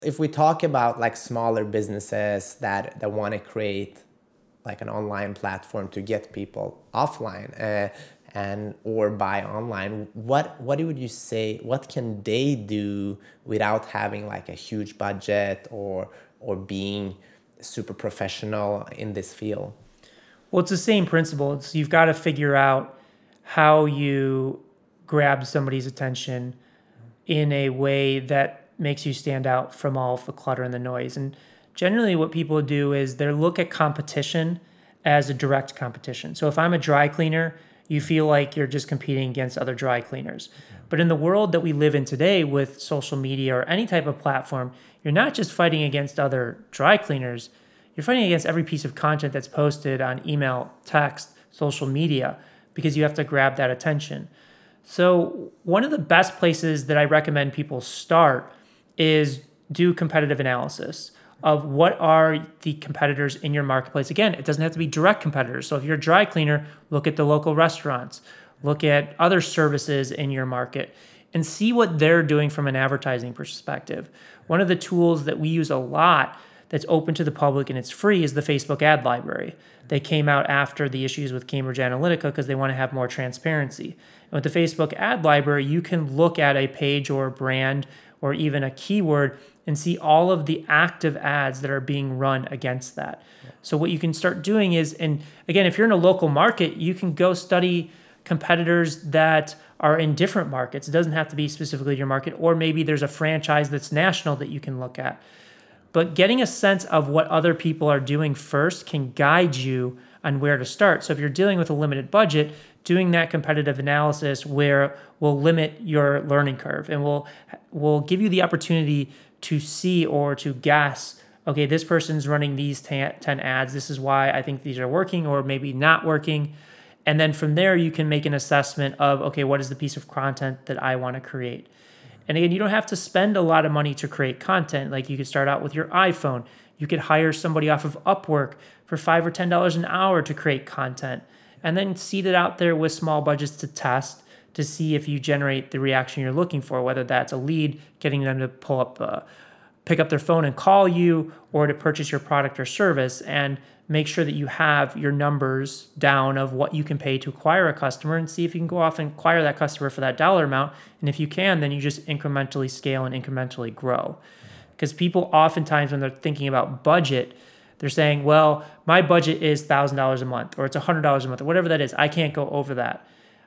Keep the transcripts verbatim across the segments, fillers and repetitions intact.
If we talk about like smaller businesses that that want to create like an online platform to get people offline, uh, and or buy online, what what would you say, what can they do without having like a huge budget or or being super professional in this field? Well, it's the same principle. It's you've got to figure out how you grab somebody's attention in a way that makes you stand out from all of the clutter and the noise. And generally, what people do is they look at competition as a direct competition. So if I'm a dry cleaner, you feel like you're just competing against other dry cleaners. But in the world that we live in today with social media or any type of platform, you're not just fighting against other dry cleaners, you're fighting against every piece of content that's posted on email, text, social media, because you have to grab that attention. So, one of the best places that I recommend people start is do competitive analysis of what are the competitors in your marketplace. Again, it doesn't have to be direct competitors. So, if you're a dry cleaner, look at the local restaurants, look at other services in your market, and see what they're doing from an advertising perspective. One of the tools that we use a lot that's open to the public and it's free is the Facebook ad library. They came out after the issues with Cambridge Analytica because they want to have more transparency. And with the Facebook ad library, you can look at a page or a brand or even a keyword and see all of the active ads that are being run against that. So what you can start doing is, and again, if you're in a local market, you can go study competitors that are in different markets. It doesn't have to be specifically your market, or maybe there's a franchise that's national that you can look at. But getting a sense of what other people are doing first can guide you on where to start. So if you're dealing with a limited budget, doing that competitive analysis where will limit your learning curve and will will give you the opportunity to see or to guess, okay, this person's running these ten ads. This is why I think these are working or maybe not working. And then from there, you can make an assessment of, okay, what is the piece of content that I want to create? And again, you don't have to spend a lot of money to create content. Like you could start out with your iPhone. You could hire somebody off of Upwork for five or ten dollars an hour to create content, and then seed it out there with small budgets to test to see if you generate the reaction you're looking for. Whether that's a lead, getting them to pull up, uh, pick up their phone and call you, or to purchase your product or service, and make sure that you have your numbers down of what you can pay to acquire a customer and see if you can go off and acquire that customer for that dollar amount. And if you can, then you just incrementally scale and incrementally grow. Because people oftentimes, when they're thinking about budget, they're saying, well, my budget is one thousand dollars a month or it's one hundred dollars a month or whatever that is. I can't go over that.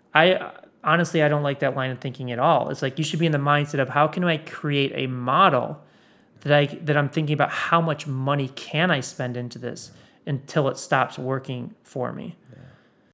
I honestly, I don't like that line of thinking at all. It's like you should be in the mindset of how can I create a model that I that I'm thinking about how much money can I spend into this until it stops working for me.